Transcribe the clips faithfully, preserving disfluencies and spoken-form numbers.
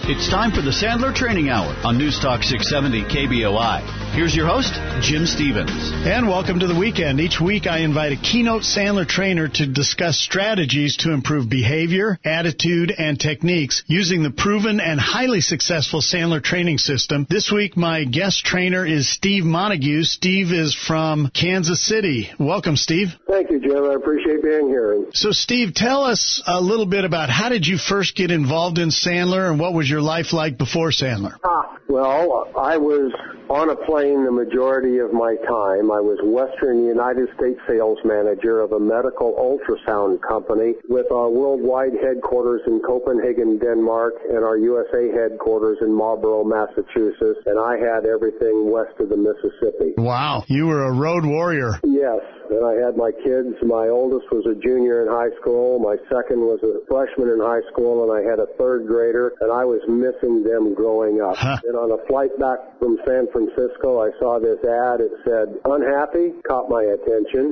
It's time for the Sandler Training Hour on News Talk six seventy K B O I. Here's your host, Jim Stevens. And welcome to the weekend. Each week I invite a keynote Sandler trainer to discuss strategies to improve behavior, attitude, and techniques using the proven and highly successful Sandler training system. This week my guest trainer is Steve Montague. Steve is from Kansas City. Welcome, Steve. Thank you, Jim. I appreciate being here. So, Steve, tell us a little bit about how did you first get involved in Sandler and what was your life like before Sandler? Ah, well, I was on a plane the majority of my time. I was Western United States sales manager of a medical ultrasound company with our worldwide headquarters in Copenhagen, Denmark, and our U S A headquarters in Marlborough, Massachusetts, and I had everything west of the Mississippi. Wow, you were a road warrior. Yes. And I had my kids. My oldest was a junior in high school. My second was a freshman in high school, and I had a third grader, and I was missing them growing up. Huh. And on a flight back from San Francisco, I saw this ad. It said, unhappy, caught my attention,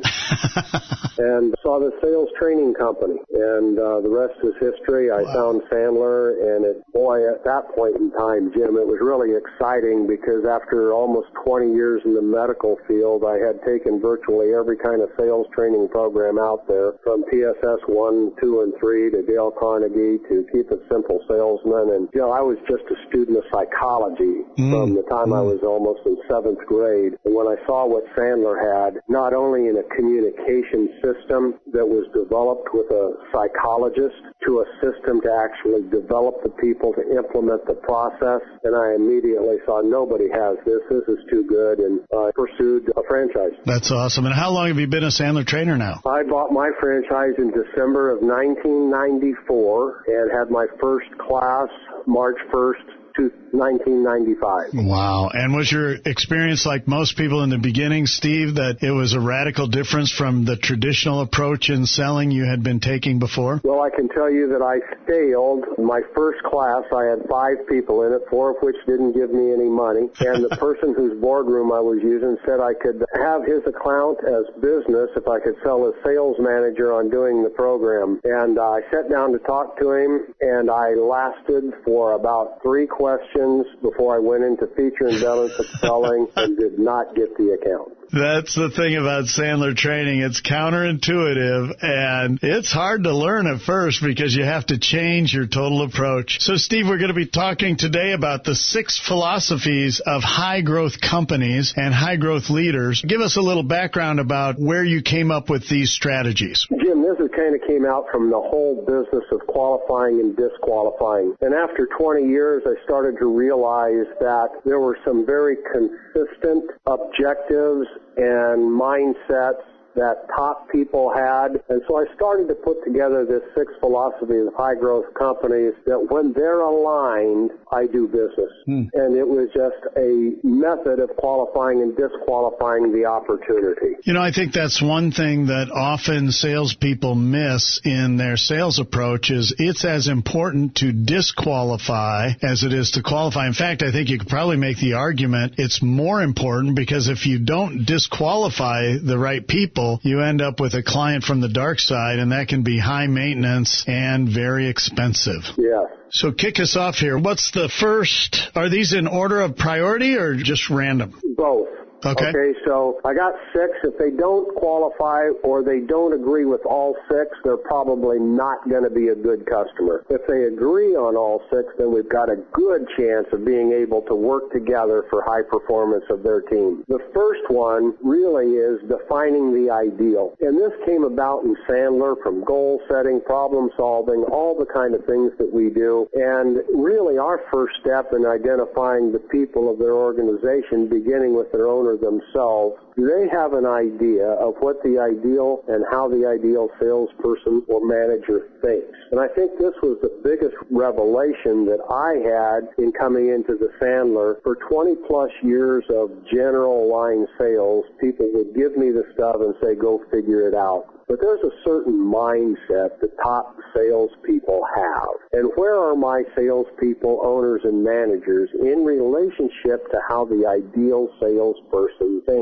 and saw the sales training company. And uh, the rest is history. I wow. found Sandler, and it, boy, at that point in time, Jim, it was really exciting because after almost twenty years in the medical field, I had taken virtually every kind of sales training program out there, from P S S one, two, and three to Dale Carnegie to Keep It Simple Salesman. And, you know, I was just a student of psychology mm. from the time mm. I was almost in seventh grade. And when I saw what Sandler had, not only in a communication system that was developed with a psychologist to a system to actually develop the people to implement the process, and I immediately saw nobody has this. This is too good, and I pursued a franchise. That's awesome. And how long have you been a Sandler trainer now? I bought my franchise in December of nineteen ninety-four and had my first class March first, nineteen ninety-five. Wow. And was your experience like most people in the beginning, Steve, that it was a radical difference from the traditional approach in selling you had been taking before? Well, I can tell you that I failed my first class. I had five people in it, four of which didn't give me any money. And the person whose boardroom I was using said I could have his account as business if I could sell as sales manager on doing the program. And uh, I sat down to talk to him, and I lasted for about three questions before I went into feature and benefit selling and did not get the account. That's the thing about Sandler training. It's counterintuitive, and it's hard to learn at first because you have to change your total approach. So, Steve, we're going to be talking today about the six philosophies of high-growth companies and high-growth leaders. Give us a little background about where you came up with these strategies. Jim, this is kind of came out from the whole business of qualifying and disqualifying. And after twenty years, I started to realize that there were some very consistent objectives and mindsets that top people had. And so I started to put together this six philosophies of high-growth companies that when they're aligned, I do business. Hmm. And it was just a method of qualifying and disqualifying the opportunity. You know, I think that's one thing that often salespeople miss in their sales approach is it's as important to disqualify as it is to qualify. In fact, I think you could probably make the argument it's more important because if you don't disqualify the right people, you end up with a client from the dark side, and that can be high maintenance and very expensive. Yeah. So kick us off here. What's the first? Are these in order of priority or just random? Both. Okay. Okay, so I got six. If they don't qualify or they don't agree with all six, they're probably not going to be a good customer. If they agree on all six, then we've got a good chance of being able to work together for high performance of their team. The first one really is defining the ideal. And this came about in Sandler from goal setting, problem solving, all the kind of things that we do. And really our first step in identifying the people of their organization, beginning with their owner themselves, they have an idea of what the ideal and how the ideal salesperson or manager thinks. And I think this was the biggest revelation that I had in coming into the Sandler. For twenty plus years of general line sales, people would give me the stuff and say, go figure it out. But there's a certain mindset that top salespeople have. And where are my salespeople, owners, and managers in relationship to how the ideal salesperson thinks?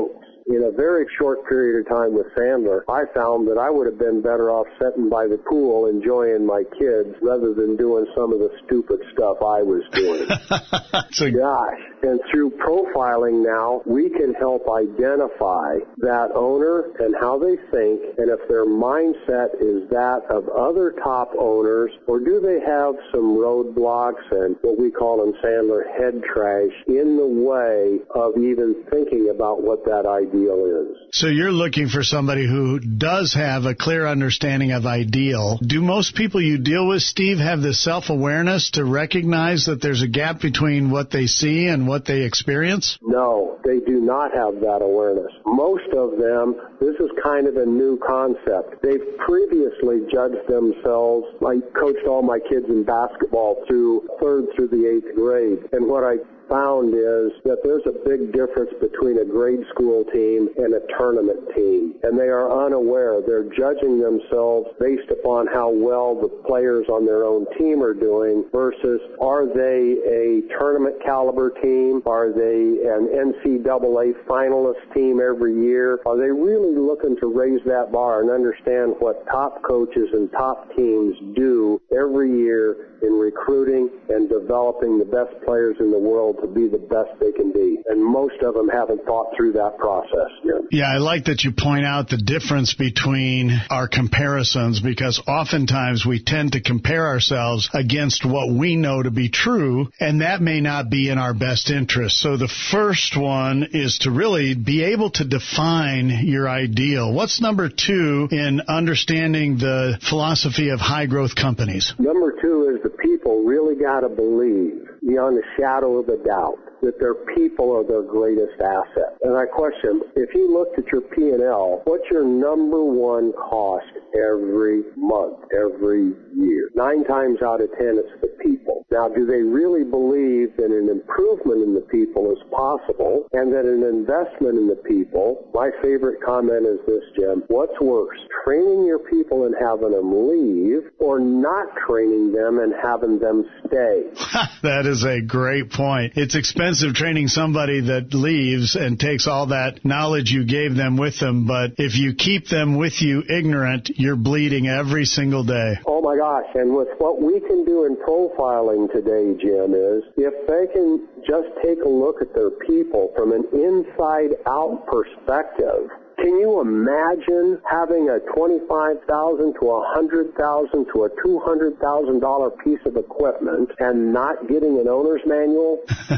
in a very short period of time with Sandler, I found that I would have been better off sitting by the pool enjoying my kids rather than doing some of the stupid stuff I was doing. so, Gosh. And through profiling now, we can help identify that owner and how they think, and if their mindset is that of other top owners, or do they have some roadblocks and what we call in Sandler head trash in the way of even thinking about what that ideal is. So you're looking for somebody who does have a clear understanding of ideal. Do most people you deal with, Steve, have the self-awareness to recognize that there's a gap between what they see and what they experience? No, they do not have that awareness. Most of them, this is kind of a new concept. They've previously judged themselves. I coached all my kids in basketball through third through the eighth grade, and what I found is that there's a big difference between a grade school team and a tournament team, and they are unaware. They're judging themselves based upon how well the players on their own team are doing versus are they a tournament caliber team? Are they an N C double A finalist team every year? Are they really looking to raise that bar and understand what top coaches and top teams do every year in recruiting and developing the best players in the world to be the best they can be? And most of them haven't thought through that process yet. Yeah, I like that you point out the difference between our comparisons, because oftentimes we tend to compare ourselves against what we know to be true, and that may not be in our best interest. So the first one is to really be able to define your ideal. What's number two in understanding the philosophy of high-growth companies? Number two is the people really got to believe, beyond a shadow of a doubt, that their people are their greatest asset. And I question, if you looked at your P and L, what's your number one cost every month, every year? Nine times out of ten, it's the people. Now, do they really believe that an improvement in the people is possible and that an investment in the people, my favorite comment is this, Jim, what's worse, training your people and having them leave or not training them and having them stay? That is a great point. It's expensive training somebody that leaves and takes all that knowledge you gave them with them, but if you keep them with you ignorant, you're bleeding every single day. Oh my gosh, and with what we can do in profiling today, Jim, is if they can just take a look at their people from an inside-out perspective, can you imagine having a twenty-five thousand dollars to a one hundred thousand dollars to a two hundred thousand dollars piece of equipment and not getting an owner's manual?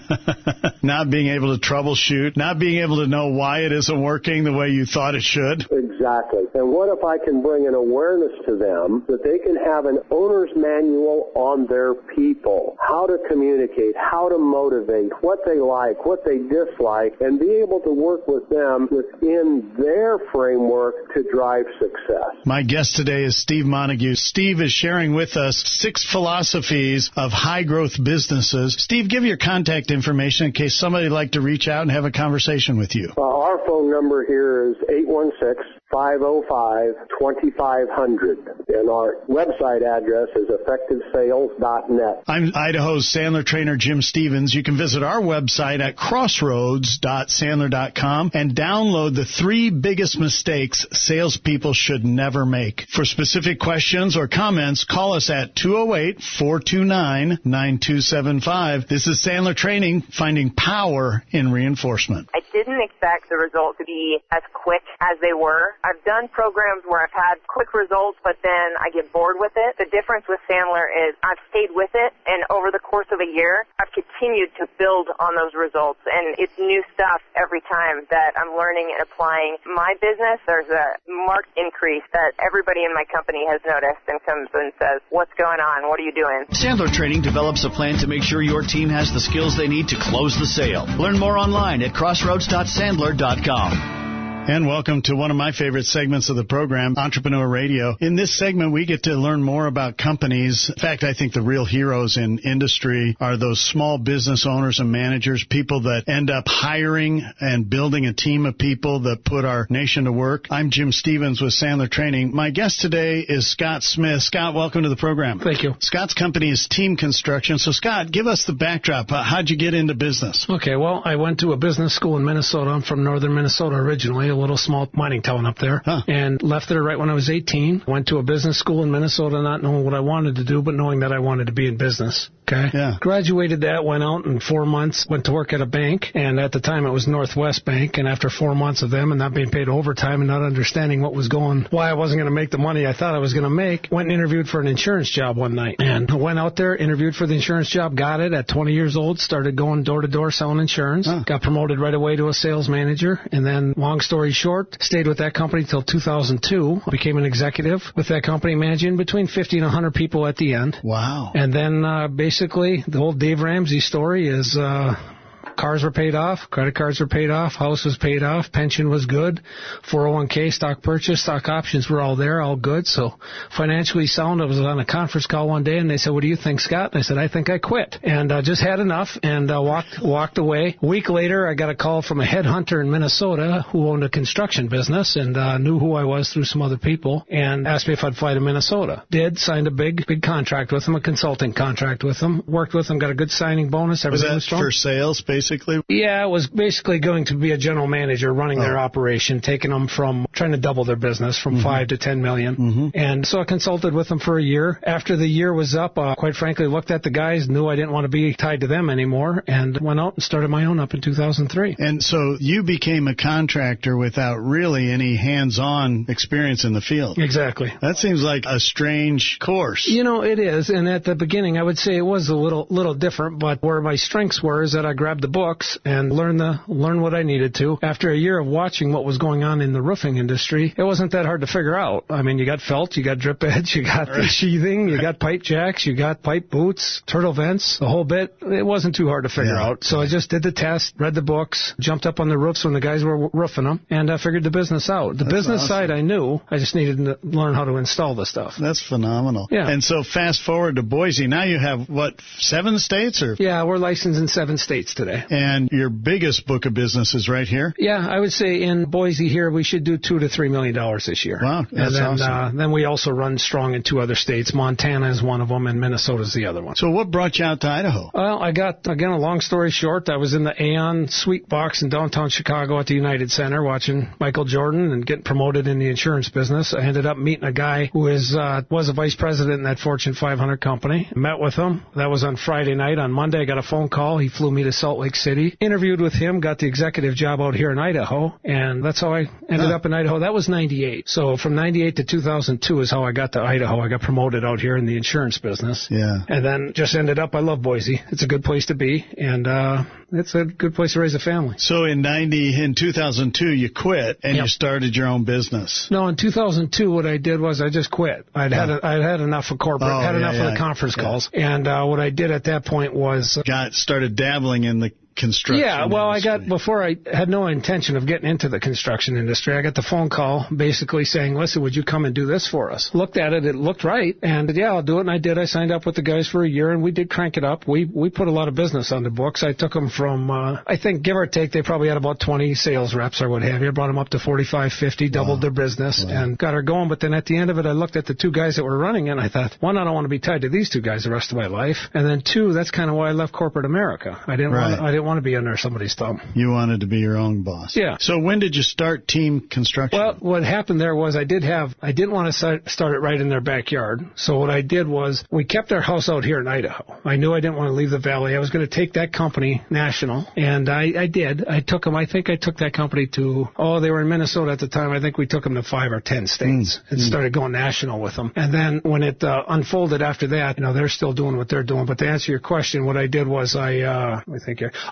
Not being able to troubleshoot, not being able to know why it isn't working the way you thought it should. Exactly. And what if I can bring an awareness to them that they can have an owner's manual on their people, how to communicate, how to motivate, what they like, what they dislike, and be able to work with them within their framework to drive success. My guest today is Steve Montague. Steve is sharing with us six philosophies of high-growth businesses. Steve, give your contact information in case somebody would like to reach out and have a conversation with you. Uh, our phone number here is eight one six, five oh five, two five zero zero, and our website address is effective sales dot net. I'm Idaho's Sandler trainer, Jim Stevens. You can visit our website at crossroads dot sandler dot com and download the three biggest mistakes salespeople should never make. For specific questions or comments, call us at two oh eight, four two nine, nine two seven five. This is Sandler Training, finding power in reinforcement. I didn't expect the results to be as quick as they were. I've done programs where I've had quick results, but then I get bored with it. The difference with Sandler is I've stayed with it, and over the course of a year, I've continued to build on those results, and it's new stuff every time that I'm learning and applying. My business, there's a marked increase that everybody in my company has noticed and comes and says, what's going on? What are you doing? Sandler Training develops a plan to make sure your team has the skills they need to close the sale. Learn more online at crossroads dot sandler dot com. And welcome to one of my favorite segments of the program, Entrepreneur Radio. In this segment, we get to learn more about companies. In fact, I think the real heroes in industry are those small business owners and managers, people that end up hiring and building a team of people that put our nation to work. I'm Jim Stevens with Sandler Training. My guest today is Scott Smith. Scott, welcome to the program. Thank you. Scott's company is Team Construction. So, Scott, give us the backdrop. How'd you get into business? Okay, well, I went to a business school in Minnesota. I'm from northern Minnesota originally, a little small mining town up there, huh. and left there right when I was eighteen. Went to a business school in Minnesota, not knowing what I wanted to do, but knowing that I wanted to be in business. Okay. Yeah. Graduated that, went out in four months, went to work at a bank, and at the time it was Northwest Bank, and after four months of them and not being paid overtime and not understanding what was going, why I wasn't going to make the money I thought I was going to make, went and interviewed for an insurance job one night, and went out there, interviewed for the insurance job, got it at twenty years old, started going door to door selling insurance, huh. got promoted right away to a sales manager, and then, long story short, stayed with that company till two thousand two, became an executive with that company, managing between fifty and one hundred people at the end. Wow. And then uh, basically the whole Dave Ramsey story is uh, cars were paid off, credit cards were paid off, house was paid off, pension was good, four oh one k, stock purchase, stock options were all there, all good. So financially sound. I was on a conference call one day and they said, "What do you think, Scott?" And I said, "I think I quit." And uh, just had enough and uh, walked walked away. A week later, I got a call from a headhunter in Minnesota who owned a construction business and uh, knew who I was through some other people and asked me if I'd fly to Minnesota. Did, signed a big, big contract with them, a consulting contract with them, worked with them, got a good signing bonus. Everything was that strong. For sales, basically? Yeah, it was basically going to be a general manager running oh. their operation, taking them from trying to double their business from mm-hmm. five to ten million. Mm-hmm. And so I consulted with them for a year. After the year was up, uh, quite frankly, looked at the guys, knew I didn't want to be tied to them anymore, and went out and started my own up in two thousand three. And so you became a contractor without really any hands-on experience in the field. Exactly. That seems like a strange course. You know, it is. And at the beginning, I would say it was a little little different, but where my strengths were is that I grabbed the books and learned the learn what I needed to. After a year of watching what was going on in the roofing industry, it wasn't that hard to figure out. I mean, you got felt, you got drip edge, you got right. sheathing, you got pipe jacks, you got pipe boots, turtle vents, the whole bit. It wasn't too hard to figure yeah. out. So I just did the test, read the books, jumped up on the roofs when the guys were roofing them, and I figured the business out. The That's business awesome. side I knew. I just needed to learn how to install the stuff. That's phenomenal. Yeah. And so fast forward to Boise. Now you have, what, seven states? or? Yeah, we're licensed in seven states today. And your biggest book of business is right here? Yeah, I would say in Boise here, we should do two to three million dollars this year. Wow, that's and then, awesome. Uh, then we also run strong in two other states. Montana is one of them, and Minnesota is the other one. So what brought you out to Idaho? Well, I got, again, a long story short, I was in the Aon Suite Box in downtown Chicago at the United Center watching Michael Jordan and getting promoted in the insurance business. I ended up meeting a guy who is uh, was a vice president in that Fortune five hundred company. Met with him. That was on Friday night. On Monday, I got a phone call. He flew me to Salt Lake City. Interviewed with him, got the executive job out here in Idaho, and that's how I ended huh. up in Idaho. That was ninety-eight. So from ninety-eight to two thousand two is how I got to Idaho. I got promoted out here in the insurance business. Yeah. And then just ended up, I love Boise. It's a good place to be, and uh, it's a good place to raise a family. So in ninety, in two thousand two, you quit and yep. you started your own business. No, in two thousand two, what I did was I just quit. I'd had a, I'd had enough of corporate, oh, had yeah, enough yeah, of the conference yeah. calls, and uh, what I did at that point was got started dabbling in the construction Yeah, well, industry. I got, before I had no intention of getting into the construction industry, I got the phone call basically saying, listen, would you come and do this for us? Looked at it, it looked right, and yeah, I'll do it, and I did. I signed up with the guys for a year, and we did crank it up. We we put a lot of business on the books. I took them from, uh, I think, give or take, they probably had about twenty sales reps or what have you. I brought them up to forty-five, fifty, doubled wow. their business, wow. and got her going. But then at the end of it, I looked at the two guys that were running, and I thought, one, I don't want to be tied to these two guys the rest of my life, and then two, that's kind of why I left corporate America. I didn't right. want I didn't want to be under somebody thumb. You wanted to be your own boss. Yeah. So when did you start Team Construction? Well, what happened there was I did have, I didn't want to start it right in their backyard. So what I did was we kept our house out here in Idaho. I knew I didn't want to leave the valley. I was going to take that company national, and I, I did. I took them, I think I took that company to, oh, they were in Minnesota at the time. I think we took them to five or ten states mm. and mm. started going national with them. And then when it uh, unfolded after that, you know, they're still doing what they're doing. But to answer your question, what I did was I, uh, let me think here.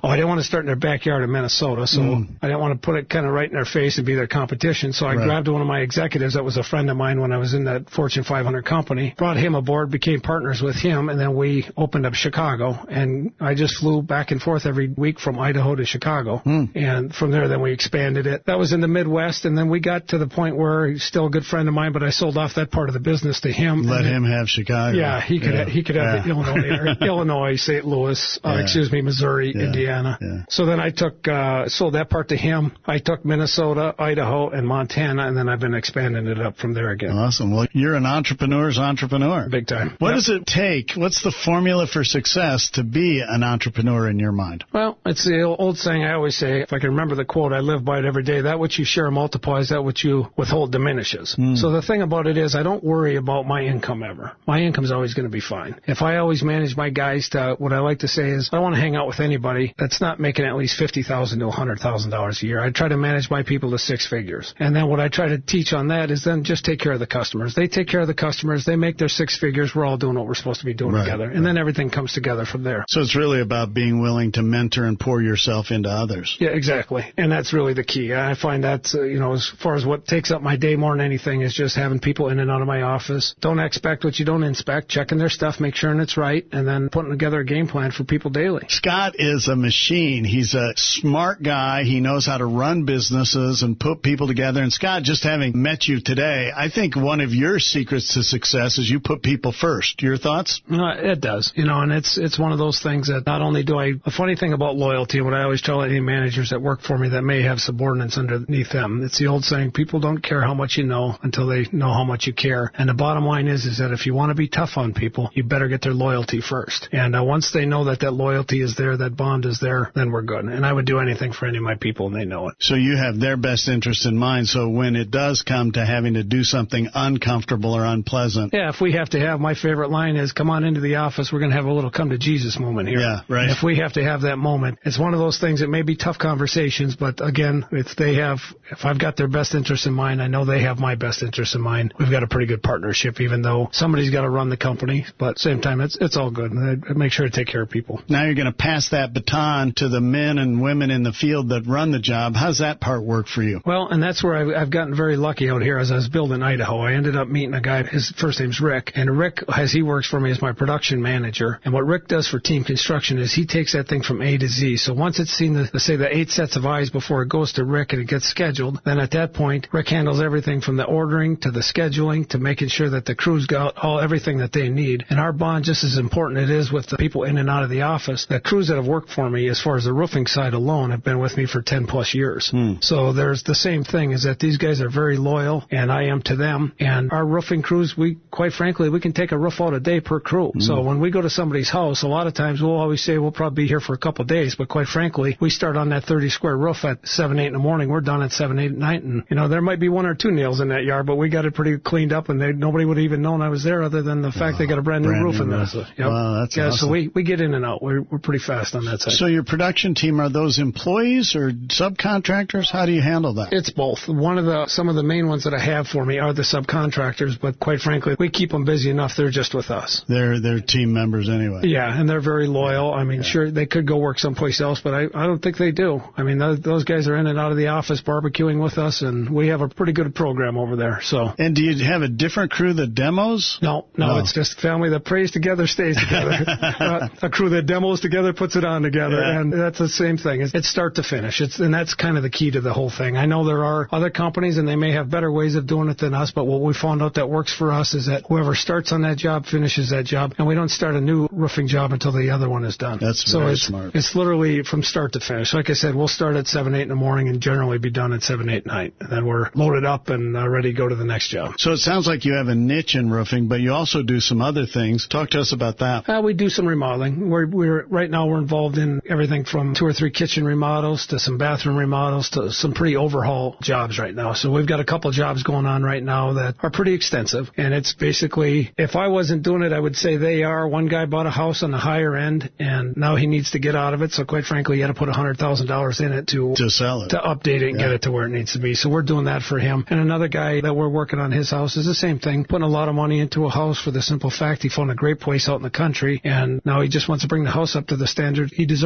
Oh, I didn't want to start in their backyard in Minnesota, so mm. I didn't want to put it kind of right in their face and be their competition. So I right. grabbed one of my executives that was a friend of mine when I was in that Fortune five hundred company, brought him aboard, became partners with him, and then we opened up Chicago. And I just flew back and forth every week from Idaho to Chicago. Mm. And from there, then we expanded it. That was in the Midwest, and then we got to the point where he's still a good friend of mine, but I sold off that part of the business to him. Let him have Chicago. Yeah, he could yeah. ha- he could have yeah. the Illinois area, Illinois, Saint Louis, uh, yeah. excuse me, Missouri, yeah. Indiana. Yeah. So then I took uh, sold that part to him. I took Minnesota, Idaho, and Montana, and then I've been expanding it up from there again. Awesome. Well, you're an entrepreneur's entrepreneur. Big time. What yep. does it take? What's the formula for success to be an entrepreneur in your mind? Well, it's the old saying I always say, if I can remember the quote, I live by it every day, that which you share multiplies, that which you withhold diminishes. Mm. So the thing about it is I don't worry about my income ever. My income's always going to be fine. If I always manage my guys to, what I like to say is, I don't want to hang out with anybody that's not making at least fifty thousand dollars to one hundred thousand dollars a year. I try to manage my people to six figures. And then what I try to teach on that is then just take care of the customers. They take care of the customers. They make their six figures. We're all doing what we're supposed to be doing right, together. And right. then everything comes together from there. So it's really about being willing to mentor and pour yourself into others. Yeah, exactly. And that's really the key. I find that, uh, you know, as far as what takes up my day more than anything is just having people in and out of my office. Don't expect what you don't inspect. Checking their stuff, make sure it's right, and then putting together a game plan for people daily. Scott is a machine. He's a smart guy. He knows how to run businesses and put people together. And Scott, just having met you today, I think one of your secrets to success is you put people first. Your thoughts? No, it does. You know, and it's it's one of those things that not only do I, a funny thing about loyalty, and what I always tell any managers that work for me that may have subordinates underneath them, it's the old saying, people don't care how much you know until they know how much you care. And the bottom line is, is that if you want to be tough on people, you better get their loyalty first. And uh, once they know that that loyalty is there, that bond is there, then we're good. And I would do anything for any of my people, and they know it. So you have their best interest in mind. So when it does come to having to do something uncomfortable or unpleasant. Yeah, if we have to have, my favorite line is, come on into the office, we're going to have a little come to Jesus moment here. Yeah, right. If we have to have that moment, it's one of those things that may be tough conversations, but again, if they have, if I've got their best interest in mind, I know they have my best interest in mind. We've got a pretty good partnership, even though somebody's got to run the company, but at the same time, it's it's all good. I make sure to take care of people. Now you're going to pass that baton to the men and women in the field that run the job. How's that part work for you? Well, and that's where I've, I've gotten very lucky out here. As I was building Idaho, I ended up meeting a guy, his first name's Rick, and Rick, as he works for me, is my production manager. And what Rick does for team construction is he takes that thing from A to Z. So once it's seen, the, let's say, the eight sets of eyes before it goes to Rick and it gets scheduled, then at that point, Rick handles everything from the ordering to the scheduling to making sure that the crew's got all everything that they need. And our bond, just as important it is with the people in and out of the office, the crews that have worked for me, as far as the roofing side alone, have been with me for ten plus years. Hmm. So there's the same thing, is that these guys are very loyal, and I am to them. And our roofing crews, we, quite frankly, we can take a roof out a day per crew. Hmm. So when we go to somebody's house, a lot of times we'll always say we'll probably be here for a couple of days, but quite frankly, we start on that thirty square roof at seven, eight in the morning. We're done at seven, eight at night, and, you know, there might be one or two nails in that yard, but we got it pretty cleaned up, and they, nobody would have even known I was there other than the fact wow. they got a brand new brand roof new in there. So, yep. Wow, that's yeah, awesome. So we, we get in and out. We're, we're pretty fast on that side. So your production team, are those employees or subcontractors? How do you handle that? It's both. One of the, some of the main ones that I have for me are the subcontractors, but quite frankly, we keep them busy enough. They're just with us. They're, they're team members anyway. Yeah, and they're very loyal. I mean, yeah. sure, they could go work someplace else, but I, I don't think they do. I mean, those, those guys are in and out of the office barbecuing with us, and we have a pretty good program over there. So. And do you have a different crew that demos? No, no, no. It's just a family that prays together, stays together. uh, a crew that demos together, puts it on together, yeah. and that's the same thing. It's, it's start to finish. It's, and that's kind of the key to the whole thing. I know there are other companies, and they may have better ways of doing it than us, but what we found out that works for us is that whoever starts on that job finishes that job, and we don't start a new roofing job until the other one is done. That's so very it's, smart. It's literally from start to finish. Like I said, we'll start at seven, eight in the morning and generally be done at seven, eight at night. And then we're loaded up and uh, ready to go to the next job. So it sounds like you have a niche in roofing, but you also do some other things. Talk to us about that. Uh, we do some remodeling. We're, we're right now we're involved in everything from two or three kitchen remodels to some bathroom remodels to some pretty overhaul jobs right now. So we've got a couple jobs going on right now that are pretty extensive. And it's basically, if I wasn't doing it, I would say they are. One guy bought a house on the higher end, and now he needs to get out of it. So quite frankly, he had to put one hundred thousand dollars in it to, to sell it, to update it and yeah. get it to where it needs to be. So we're doing that for him. And another guy that we're working on his house is the same thing, putting a lot of money into a house for the simple fact he found a great place out in the country, and now he just wants to bring the house up to the standard he deserves.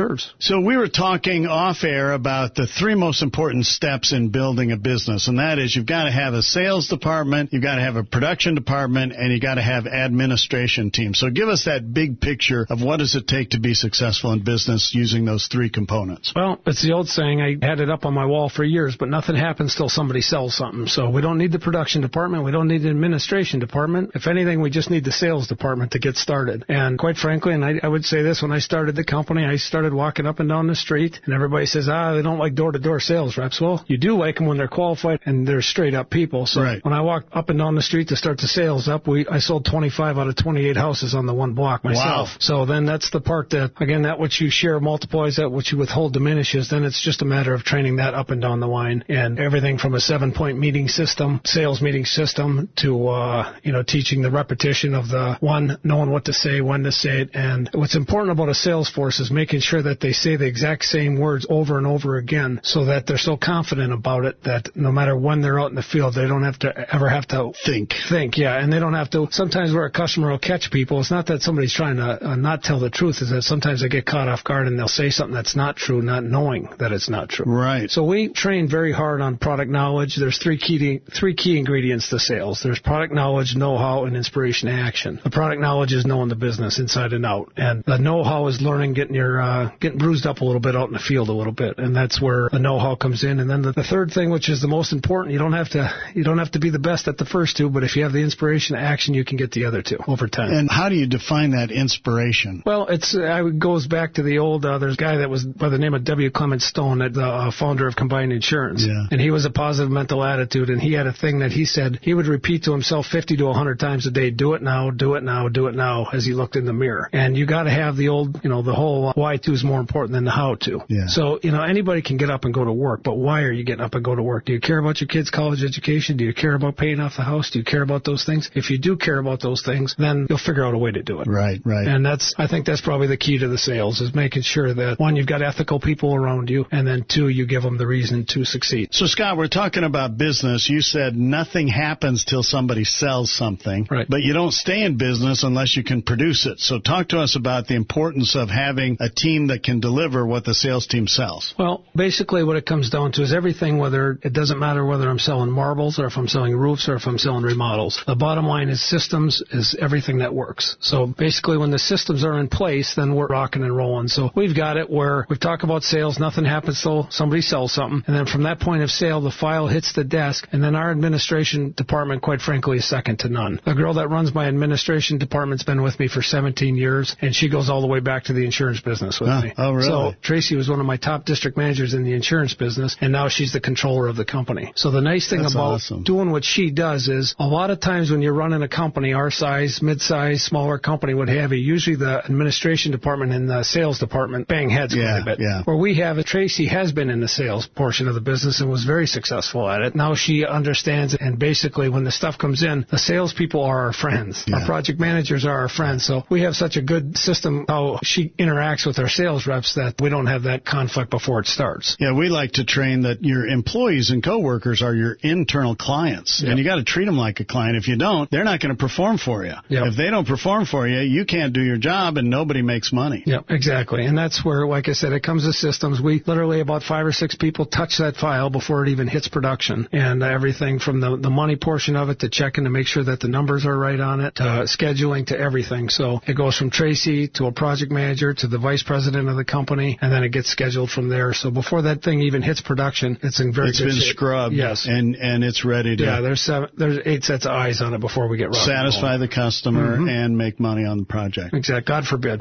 deserves. So we were talking off air about the three most important steps in building a business, and that is you've got to have a sales department, you've got to have a production department, and you've got to have administration team. So give us that big picture of what does it take to be successful in business using those three components. Well, it's the old saying, I had it up on my wall for years, but nothing happens till somebody sells something. So we don't need the production department, we don't need the administration department. If anything, we just need the sales department to get started. And quite frankly, and I, I would say this, when I started the company, I started walking up and down the street, and everybody says, ah, they don't like door-to-door sales reps. Well, you do like them when they're qualified and they're straight-up people. So right. when I walked up and down the street to start the sales up, we I sold twenty-five out of twenty-eight houses on the one block myself. Wow. So then that's the part that, again, that what you share multiplies, that what you withhold diminishes. Then it's just a matter of training that up and down the line, and everything from a seven-point meeting system, sales meeting system, to uh, you know, teaching the repetition of the one, knowing what to say, when to say it. And what's important about a sales force is making sure that they say the exact same words over and over again, so that they're so confident about it that no matter when they're out in the field, they don't have to ever have to think. Think, yeah, and they don't have to. Sometimes where a customer will catch people, it's not that somebody's trying to uh, not tell the truth, is that sometimes they get caught off guard and they'll say something that's not true, not knowing that it's not true. Right. So we train very hard on product knowledge. There's three key three key ingredients to sales. There's product knowledge, know-how, and inspiration action. The product knowledge is knowing the business inside and out, and the know-how is learning, getting your uh, getting bruised up a little bit out in the field a little bit, and that's where the know-how comes in. And then the, the third thing, which is the most important, you don't have to you don't have to be the best at the first two, but if you have the inspiration action, you can get the other two over time. And how do you define that inspiration? Well, it's uh, it goes back to the old. Uh, there's a guy that was by the name of W. Clement Stone, the uh, founder of Combined Insurance, yeah. and he was a positive mental attitude, and he had a thing that he said he would repeat to himself fifty to one hundred times a day: "Do it now, do it now, do it now," as he looked in the mirror. And you got to have the old, you know, the whole why to is more important than the how to. Yeah. So, you know, anybody can get up and go to work, but why are you getting up and go to work? Do you care about your kids' college education? Do you care about paying off the house? Do you care about those things? If you do care about those things, then you'll figure out a way to do it. Right, right. And that's, I think that's probably the key to the sales, is making sure that, one, you've got ethical people around you, and then two, you give them the reason to succeed. So, Scott, we're talking about business. You said nothing happens till somebody sells something. Right. But you don't stay in business unless you can produce it. So talk to us about the importance of having a team that can deliver what the sales team sells. Well, basically what it comes down to is everything, whether it doesn't matter whether I'm selling marbles or if I'm selling roofs or if I'm selling remodels. The bottom line is systems is everything that works. So basically when the systems are in place, then we're rocking and rolling. So we've got it where we talk about sales, nothing happens till somebody sells something. And then from that point of sale, the file hits the desk, and then our administration department, quite frankly, is second to none. The girl that runs my administration department's been with me for seventeen years, and she goes all the way back to the insurance business with oh, me. Oh, really? So Tracy was one of my top district managers in the insurance business, and now she's the controller of the company. So the nice thing That's about awesome. doing what she does is a lot of times when you're running a company, our size, mid-size, smaller company would have you, usually the administration department and the sales department bang heads yeah, quite a bit. Yeah. Where we have it, Tracy has been in the sales portion of the business and was very successful at it. Now she understands it, and basically when the stuff comes in, the salespeople are our friends. Yeah. Our project managers are our friends. So we have such a good system how she interacts with our sales reps that we don't have that conflict before it starts. Yeah, we like to train that your employees and coworkers are your internal clients, Yep. and you got to treat them like a client. If you don't, they're not going to perform for you. Yep. If they don't perform for you, you can't do your job, and nobody makes money. Yeah, exactly. And that's where, like I said, it comes to systems. We literally, about five or six people touch that file before it even hits production. And everything from the, the money portion of it to checking to make sure that the numbers are right on it, to scheduling, to everything. So it goes from Tracy to a project manager to the vice president of the company, and then it gets scheduled from there. So before that thing even hits production, it's in very It's good been shape. scrubbed, Yes. and, and it's ready to Yeah, there's seven, there's eight sets of eyes on it before we get rolling. satisfy the customer Mm-hmm. and make money on the project. Exactly. God forbid.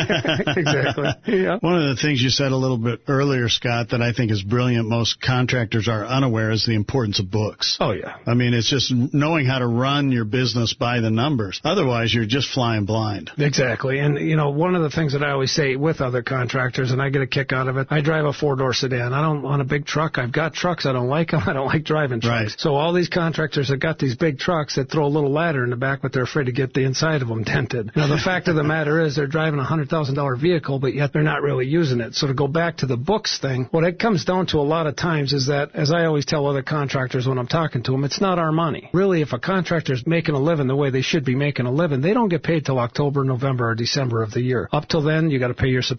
Exactly. Yeah. One of the things you said a little bit earlier, Scott, that I think is brilliant, most contractors are unaware, is the importance of books. Oh, yeah. I mean, it's just knowing how to run your business by the numbers. Otherwise, you're just flying blind. Exactly. And, you know, one of the things that I always say with other contractors, and I get a kick out of it, I drive a four-door sedan. I don't want a big truck. I've got trucks. I don't like them. I don't like driving trucks. Right. So all these contractors have got these big trucks that throw a little ladder in the back, but they're afraid to get the inside of them dented. You know, the fact of the matter is they're driving a one hundred thousand dollars vehicle, but yet they're not really using it. So to go back to the books thing, what it comes down to a lot of times is that, as I always tell other contractors when I'm talking to them, it's not our money. Really, if a contractor's making a living the way they should be making a living, they don't get paid till October, November, or December of the year. Up till then, you got to pay your suppliers.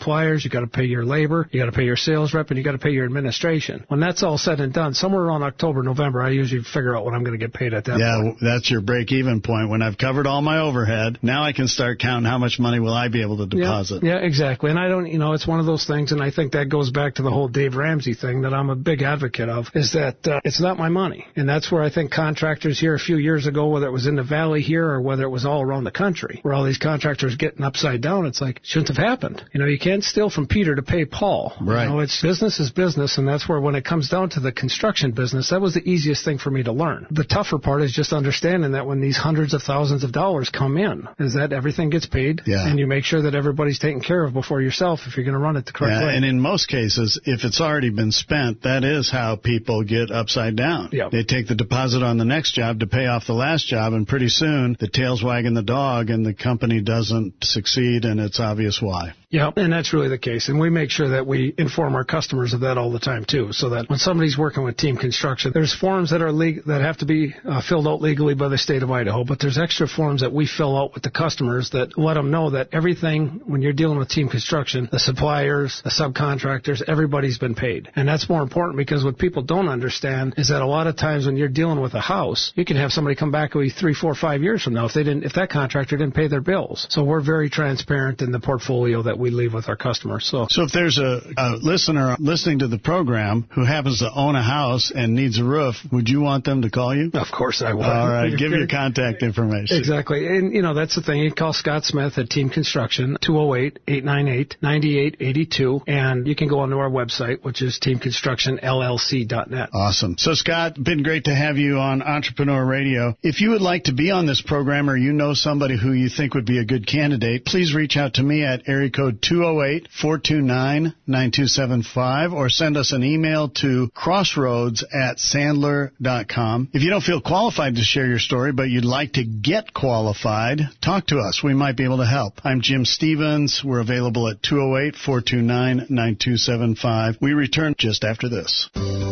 suppliers, you got to pay your labor, you got to pay your sales rep, and you got to pay your administration. When that's all said and done, somewhere around October, November, I usually figure out what I'm going to get paid at that yeah, point. Yeah, that's your break-even point. When I've covered all my overhead, now I can start counting how much money will I be able to deposit. Yeah, yeah, exactly. And I don't, you know, it's one of those things, and I think that goes back to the whole Dave Ramsey thing that I'm a big advocate of, is that uh, it's not my money. And that's where I think contractors here a few years ago, whether it was in the valley here or whether it was all around the country, where all these contractors getting upside down, it's like, shouldn't have happened. You know, you can't steal from Peter to pay Paul. Right. You know, it's business is business, and that's where when it comes down to the construction business, that was the easiest thing for me to learn. The tougher part is just understanding that when these hundreds of thousands of dollars come in, is that everything gets paid, yeah. and you make sure that everybody's taken care of before yourself if you're going to run it the correct yeah, way. And in most cases, if it's already been spent, that is how people get upside down. Yep. They take the deposit on the next job to pay off the last job, and pretty soon the tail's wagging the dog and the company doesn't succeed, and it's obvious why. Yeah, and that's really the case. And we make sure that we inform our customers of that all the time, too, so that when somebody's working with team construction, there's forms that are leg- that have to be uh, filled out legally by the state of Idaho, but there's extra forms that we fill out with the customers that let them know that everything, when you're dealing with team construction, the suppliers, the subcontractors, everybody's been paid. And that's more important because what people don't understand is that a lot of times when you're dealing with a house, you can have somebody come back with you three, four, five years from now if they didn't, if that contractor didn't pay their bills. So we're very transparent in the portfolio that we leave with our customers. So, so if there's a, a listener listening to the program who happens to own a house and needs a roof, would you want them to call you? Of course I would. All right, give your contact information. Exactly. And, you know, that's the thing. You can call Scott Smith at Team Construction, two oh eight, eight nine eight, nine eight eight two, and you can go onto our website, which is team construction L L C dot net. Awesome. So, Scott, been great to have you on Entrepreneur Radio. If you would like to be on this program or you know somebody who you think would be a good candidate, please reach out to me at area code two oh eight, four two nine, nine two seven five or send us an email to crossroads at sandler dot com. If you don't feel qualified to share your story, but you'd like to get qualified, talk to us. We might be able to help. I'm Jim Stevens. We're available at two oh eight, four two nine, nine two seven five. We return just after this.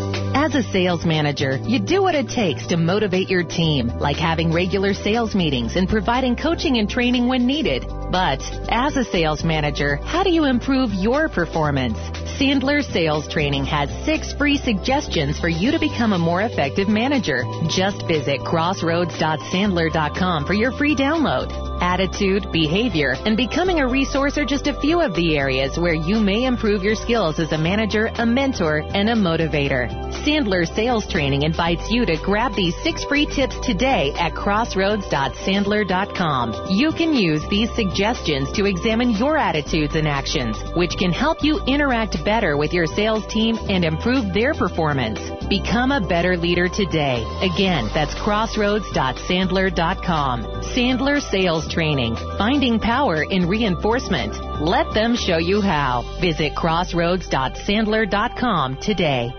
As a sales manager, you do what it takes to motivate your team, like having regular sales meetings and providing coaching and training when needed. But as a sales manager, how do you improve your performance? Sandler Sales Training has six free suggestions for you to become a more effective manager. Just visit crossroads dot sandler dot com for your free download. Attitude, behavior, and becoming a resource are just a few of the areas where you may improve your skills as a manager, a mentor, and a motivator. Sandler Sales Training invites you to grab these six free tips today at crossroads dot sandler dot com. You can use these suggestions to examine your attitudes and actions, which can help you interact better with your sales team and improve their performance. Become a better leader today. Again, that's crossroads dot sandler dot com. Sandler Sales Training, finding power in reinforcement. Let them show you how. Visit crossroads dot sandler dot com today.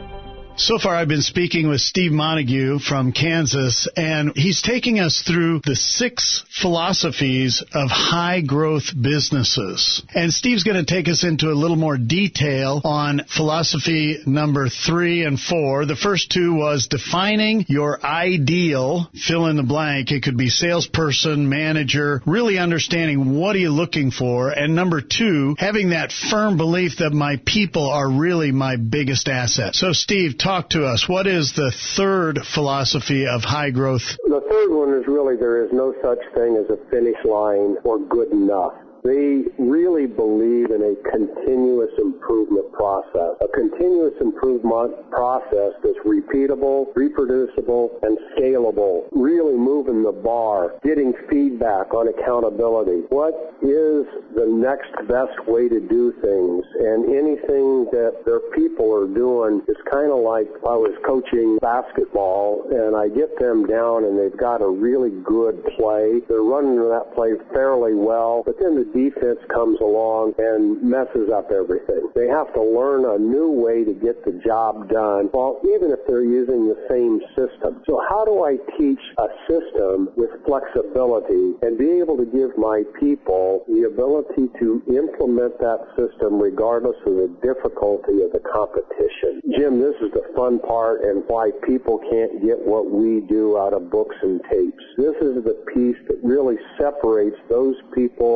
So far, I've been speaking with Steve Montague from Kansas, and he's taking us through the six philosophies of high-growth businesses. And Steve's going to take us into a little more detail on philosophy number three and four. The first two was defining your ideal, fill in the blank. It could be salesperson, manager, really understanding what are you looking for. And number two, having that firm belief that my people are really my biggest asset. So, Steve, talk to us. What is the third philosophy of high growth? The third one is really there is no such thing as a finish line or good enough. They really believe in a continuous improvement process, a continuous improvement process that's repeatable, reproducible, and scalable, really moving the bar, getting feedback on accountability. What is the next best way to do things? And anything that their people are doing is kind of like I was coaching basketball, and I get them down, and they've got a really good play. They're running that play fairly well, but then the defense comes along and messes up everything. They have to learn a new way to get the job done, well, even if they're using the same system. So how do I teach a system with flexibility and be able to give my people the ability to implement that system regardless of the difficulty of the competition? Jim, this is the fun part and why people can't get what we do out of books and tapes. This is the piece that really separates those people that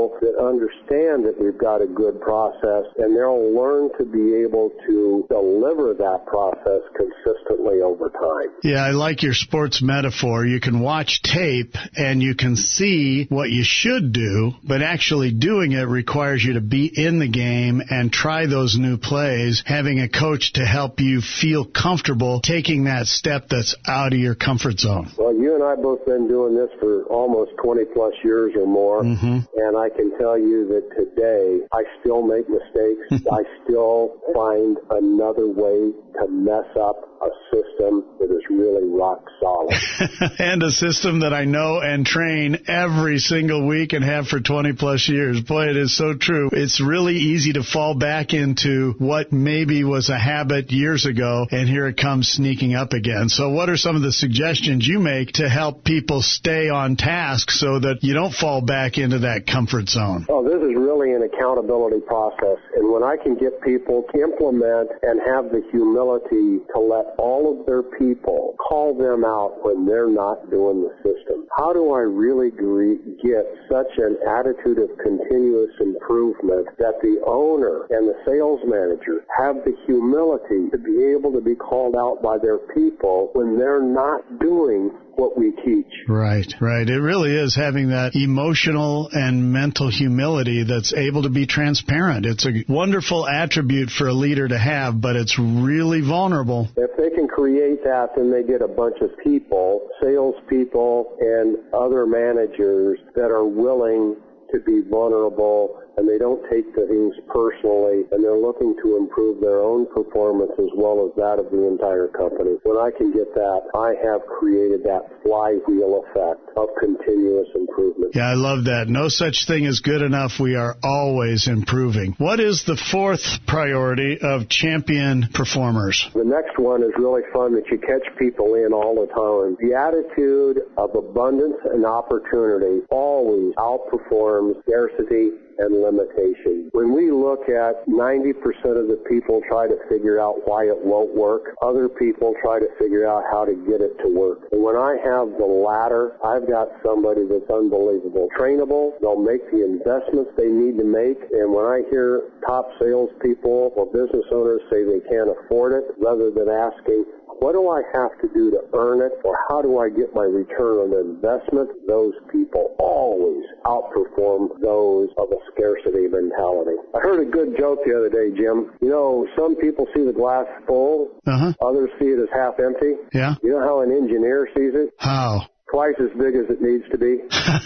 understand that we've got a good process, and they'll learn to be able to deliver that process consistently over time. Yeah, I like your sports metaphor. You can watch tape and you can see what you should do, but actually doing it requires you to be in the game and try those new plays, having a coach to help you feel comfortable taking that step that's out of your comfort zone. Well, you and I both been doing this for almost twenty plus years or more, mm-hmm. and I can tell you that today I still make mistakes. I still find another way to mess up a system that is really rock solid. And a system that I know and train every single week and have for twenty plus years. Boy, it is so true. It's really easy to fall back into what maybe was a habit years ago, and here it comes sneaking up again. So what are some of the suggestions you make to help people stay on task so that you don't fall back into that comfort zone? Oh, this is really an accountability process. And when I can get people to implement and have the humility to let all of their people call them out when they're not doing the system, how do I really get such an attitude of continuous improvement that the owner and the sales manager have the humility to be able to be called out by their people when they're not doing what we teach? Right, right. It really is having that emotional and mental humility that's able to be transparent. It's a wonderful attribute for a leader to have, but it's really vulnerable. If they can create that, then they get a bunch of people, salespeople and other managers that are willing to be vulnerable, and they don't take the things personally, and they're looking to improve their own performance as well as that of the entire company. When I can get that, I have created that flywheel effect of continuous improvement. Yeah, I love that. No such thing as good enough. We are always improving. What is the fourth priority of champion performers? The next one is really fun that you catch people in all the time. The attitude of abundance and opportunity always outperforms scarcity and limitation. When we look at ninety percent of the people try to figure out why it won't work, other people try to figure out how to get it to work. And when I have the latter, I've got somebody that's unbelievable. Trainable, they'll make the investments they need to make, and when I hear top salespeople or business owners say they can't afford it, rather than asking, what do I have to do to earn it, or how do I get my return on investment? Those people always outperform those of a scarcity mentality. I heard a good joke the other day, Jim. You know, some people see the glass full, uh-huh. others see it as half empty. Yeah. You know how an engineer sees it? How? Twice as big as it needs to be.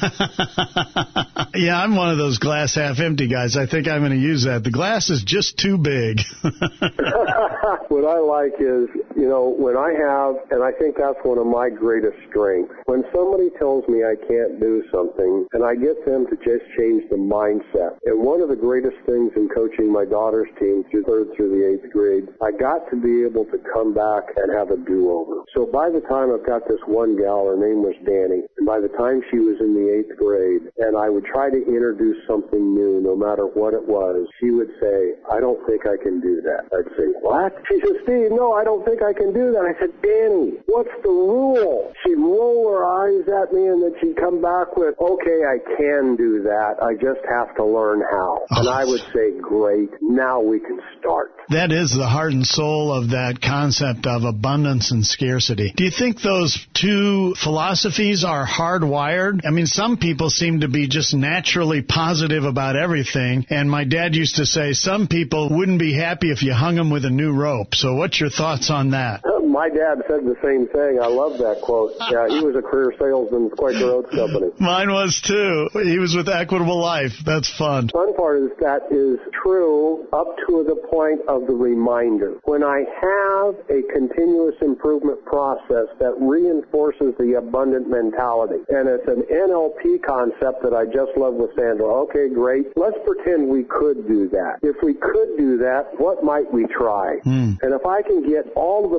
Yeah, I'm one of those glass half empty guys. I think I'm going to use that. The glass is just too big. What I like is, you know, when I have, and I think that's one of my greatest strengths, when somebody tells me I can't do something, and I get them to just change the mindset. And one of the greatest things in coaching my daughter's team through third through the eighth grade, I got to be able to come back and have a do-over. So by the time I've got this one gal, her name was Danny, and by the time she was in the eighth grade, and I would try to introduce something new, no matter what it was, she would say, I don't think I can do that. I'd say, what? She said, Steve, no, I don't think I can do that. I said, Danny, what's the rule? She'd roll her eyes at me, and then she'd come back with, okay, I can do that. I just have to learn how. And I would say, great, now we can start. That is the heart and soul of that concept of abundance and scarcity. Do you think those two philosophies are hardwired? I mean, some people seem to be just naturally positive about everything, and my dad used to say some people wouldn't be happy if you hung them with a new rope. So what's your thoughts on that? My dad said the same thing. I love that quote. Yeah, he was a career salesman with Quaker Oats Company. Mine was too. He was with Equitable Life. That's fun. Fun part is that is true up to the point of the reminder. When I have a continuous improvement process that reinforces the abundant mentality, and it's an N L P concept that I just love with Sandra. Okay, great. Let's pretend we could do that. If we could do that, what might we try? Mm. And if I can get all of the people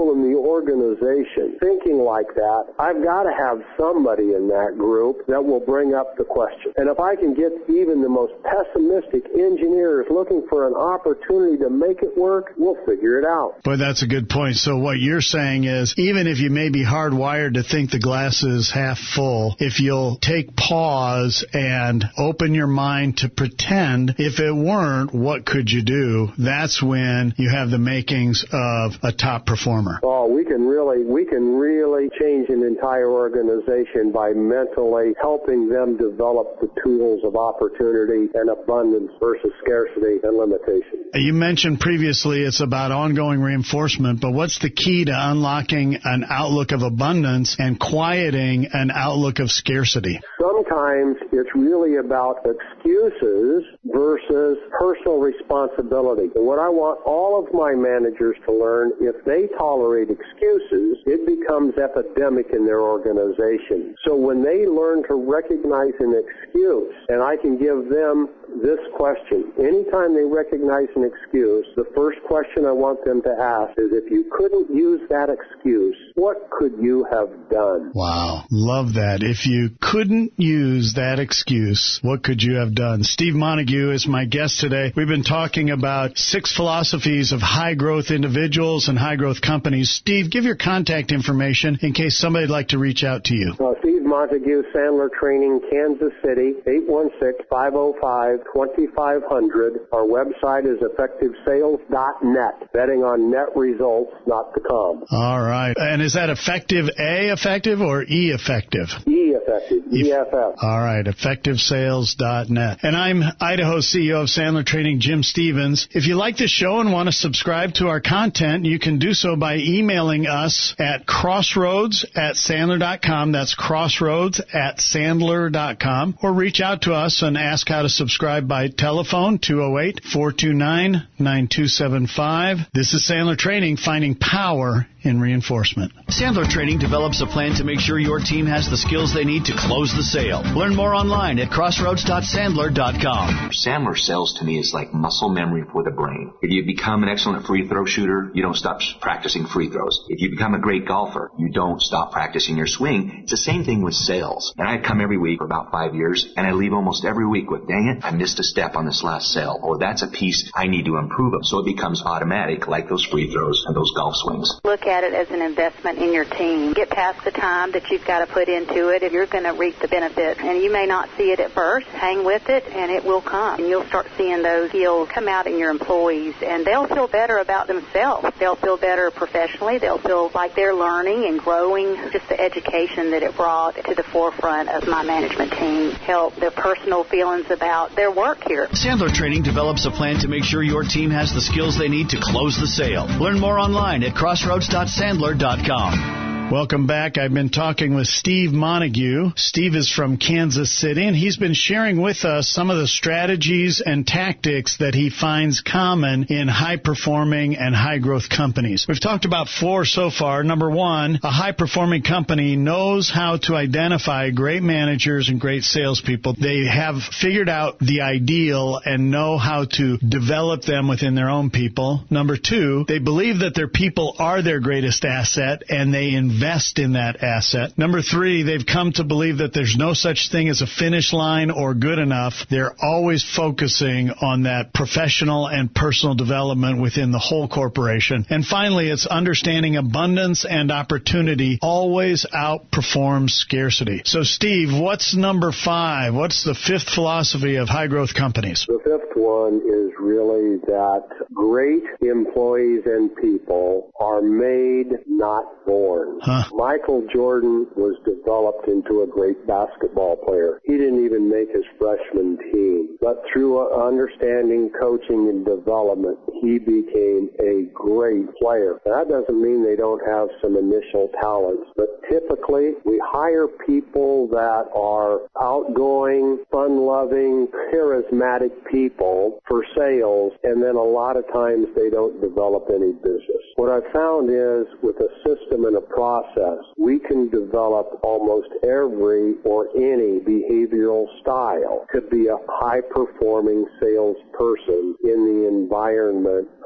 people in the organization thinking like that, I've got to have somebody in that group that will bring up the question. And if I can get even the most pessimistic engineers looking for an opportunity to make it work, we'll figure it out. Boy, that's a good point. So what you're saying is, even if you may be hardwired to think the glass is half full, if you'll take pause and open your mind to pretend if it weren't, what could you do? That's when you have the makings of a top performer. Oh, we can really, we can really change an entire organization by mentally helping them develop the tools of opportunity and abundance versus scarcity and limitation. You mentioned previously it's about ongoing reinforcement, but what's the key to unlocking an outlook of abundance and quieting an outlook of scarcity? Sometimes it's really about excuses versus personal responsibility. And what I want all of my managers to learn, if they tolerate excuses, it becomes epidemic in their organization. So when they learn to recognize an excuse, and I can give them this question, anytime they recognize an excuse, the first question I want them to ask is, if you couldn't use that excuse, what could you have done? Wow. Love that. If you couldn't use that excuse, what could you have done? Steve Montague is my guest today. We've been talking about six philosophies of high-growth individuals and high-growth companies. Steve, give your contact information in case somebody would like to reach out to you. Uh, Steve Montague, Sandler Training, Kansas City, eight one six, five oh five, two five zero zero. Our website is effective sales dot net, betting on net results, not the com. All right. And is that effective A effective or E effective? E effective, E F F. All right, effective sales dot net. And I'm Idaho C E O of Sandler Training, Jim Stevens. If you like this show and want to subscribe to our content, you can do so by emailing us at crossroads at sandler dot com. That's crossroads at sandler dot com. Or reach out to us and ask how to subscribe by telephone, two oh eight, four two nine, nine two seven five. This is Sandler Training, finding power in reinforcement. Sandler Training develops a plan to make sure your team has the skills they need to close the sale. Learn more online at crossroads dot sandler dot com. Sandler sales to me is like muscle memory for the brain. If you become an excellent free throw shooter, you don't stop practicing free throws. If you become a great golfer, you don't stop practicing your swing. It's the same thing with sales. And I come every week for about five years, and I leave almost every week with, dang it, I missed a step on this last sale, or that's a piece I need to improve on. So it becomes automatic, like those free throws and those golf swings. Look at it as an investment in your team. Get past the time that you've got to put into it if you're going to reap the benefit. And you may not see it at first. Hang with it, and it will come. And you'll start seeing those skills come out in your employees, and they'll feel better about themselves. They'll feel better professionally. They'll feel like they're learning and growing. Just the education that it brought to the forefront of my management team helped their personal feelings about their work here. Sandler Training develops a plan to make sure your team has the skills they need to close the sale. Learn more online at crossroads dot sandler dot com. Welcome back. I've been talking with Steve Montague. Steve is from Kansas City, and he's been sharing with us some of the strategies and tactics that he finds common in high-performing and high-growth companies. We've talked about four so far. Number one, a high-performing company knows how to identify great managers and great salespeople. They have figured out the ideal and know how to develop them within their own people. Number two, they believe that their people are their greatest asset, and they invest invest in that asset. Number three, they've come to believe that there's no such thing as a finish line or good enough. They're always focusing on that professional and personal development within the whole corporation. And finally, it's understanding abundance and opportunity always outperforms scarcity. So, Steve, what's number five? What's the fifth philosophy of high-growth companies? The fifth one is really that great employees and people are made, not born. Huh. Michael Jordan was developed into a great basketball player. He didn't even make his freshman team. But through understanding, coaching, and development, he became a great player. That doesn't mean they don't have some initial talents, but typically we hire people that are outgoing, fun-loving, charismatic people for sales, and then a lot of times they don't develop any business. What I've found is with a system and a process, we can develop almost every or any behavioral style to be a high-performing salesperson in the environment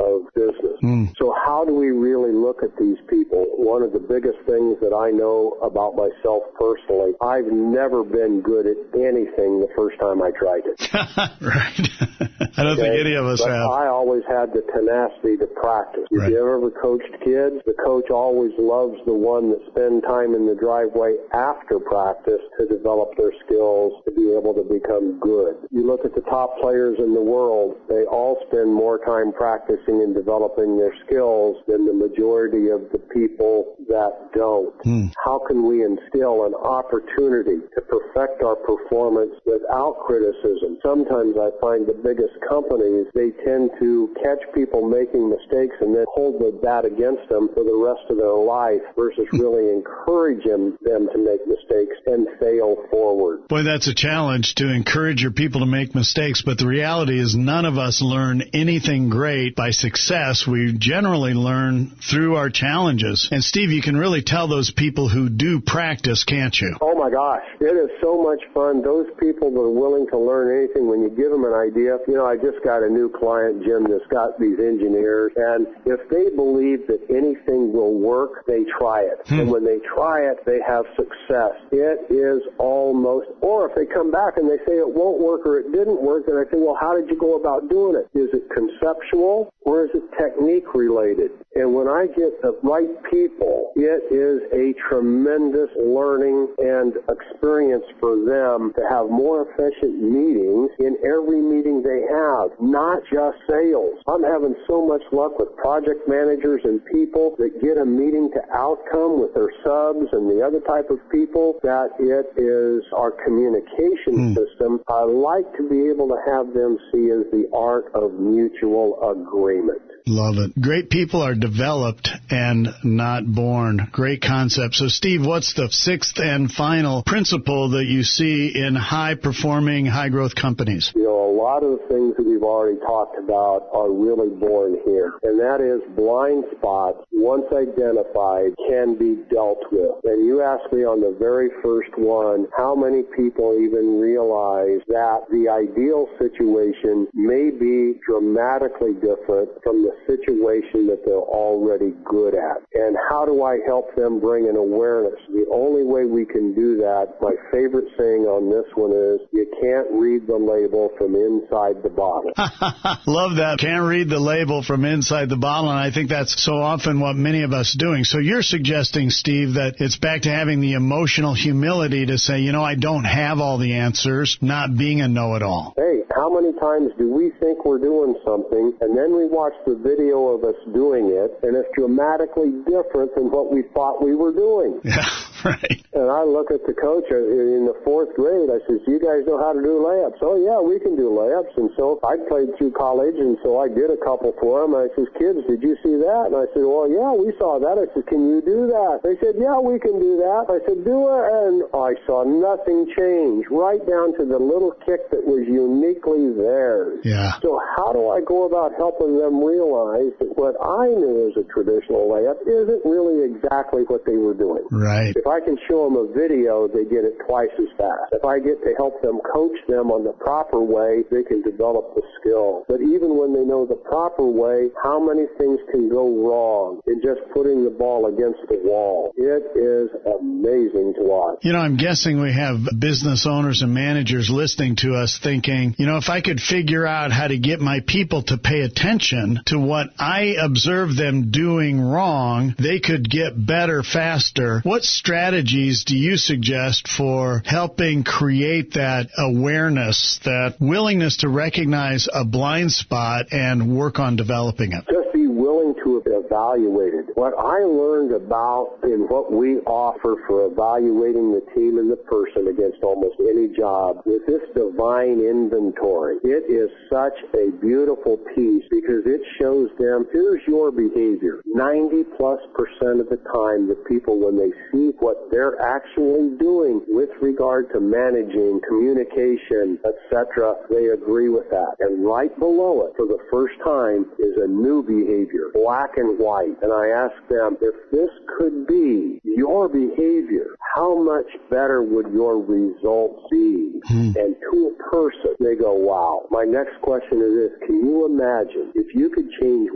of business. Mm. So how do we really look at these people? One of the biggest things that I know about myself personally, I've never been good at anything the first time I tried it. Right. I don't okay? think any of us but have. I always had the tenacity to practice. Right. If you ever coached kids, the coach always loves the one that spend time in the driveway after practice to develop their skills to be able to become good. You look at the top players in the world, they all spend more time practicing and developing their skills than the majority of the people that don't. Hmm. How can we instill an opportunity to perfect our performance without criticism? Sometimes I find the biggest companies, they tend to catch people making mistakes and then hold that against them for the rest of their life versus really encouraging them to make mistakes and fail forward. Boy, that's a challenge to encourage your people to make mistakes, but the reality is none of us learn anything great by success. We generally learn through our challenges. And Steve, you can really tell those people who do practice, can't you? Oh my gosh, it is so much fun. Those people that are willing to learn anything, when you give them an idea, you know, I just got a new client, Jim, that's got these engineers, and if they believe that anything will work, they try it. Hmm. And when they try it, they have success. It is almost, or if they come back and they say it won't work or it didn't work, then I say, well, how did you go about doing it? Is it conceptual or is it technique related? And when I get the right people, it is a tremendous learning and experience for them to have more efficient meetings in every meeting they have, not just sales. I'm having so much luck with project managers and people that get a meeting to outcome with their subs and the other type of people that it is our communication mm. system. I like to be able to have them see as the art of mutual agreement. Love it. Great people are developed and not born. Great concept. So, Steve, what's the sixth and final principle that you see in high-performing, high-growth companies? You know, a lot of the things that we've already talked about are really born here, and that is blind spots, once identified, can be dealt with. And you asked me on the very first one, how many people even realize that the ideal situation may be dramatically different from the situation that they're already good at. And how do I help them bring an awareness? The only way we can do that, my favorite saying on this one is, you can't read the label from inside the bottle. Love that. Can't read the label from inside the bottle, and I think that's so often what many of us are doing. So you're suggesting, Steve, that it's back to having the emotional humility to say, you know, I don't have all the answers, not being a know-it-all. Hey, how many times do we think we're doing something, and then we watch the video of us doing it, and it's dramatically different than what we thought we were doing? Yeah, right. And I look at the coach in the fourth grade. I says, "You guys know how to do layups?" "Oh, yeah, we can do layups." And so I played through college, and so I did a couple for them. I says, "Kids, did you see that?" And I said, "Well, yeah, we saw that." I said, "Can you do that?" They said, "Yeah, we can do that." I said, "Do it." And I saw nothing change, right down to the little kick that was uniquely theirs. Yeah. So how do I go about helping them realize that what I knew as a traditional layup isn't really exactly what they were doing? Right. If I can show them a video, they get it twice as fast. If I get to help them, coach them on the proper way, they can develop the skill. But even when they know the proper way, how many things can go wrong in just putting the ball against the wall? It is amazing to watch. You know, I'm guessing we have business owners and managers listening to us thinking, you know, if I could figure out how to get my people to pay attention to what I observe them doing wrong, they could get better faster. What strategies do you suggest for helping create that awareness, that willingness to recognize a blind spot and work on developing it? Just be willing to evaluate it. What I learned about in what we offer for evaluating the team and the person against almost any job is this divine inventory. It is such a beautiful piece because it shows them, here's your behavior. ninety plus percent of the time, the people, when they see what they're actually doing with regard to managing, communication, et cetera, they agree with that. And right below it, for the first time, is a new behavior, black and white. And I ask them, if this could be your behavior, how much better would your results be? Hmm. And to a person, they go, wow. My next question is this: can you imagine if you could change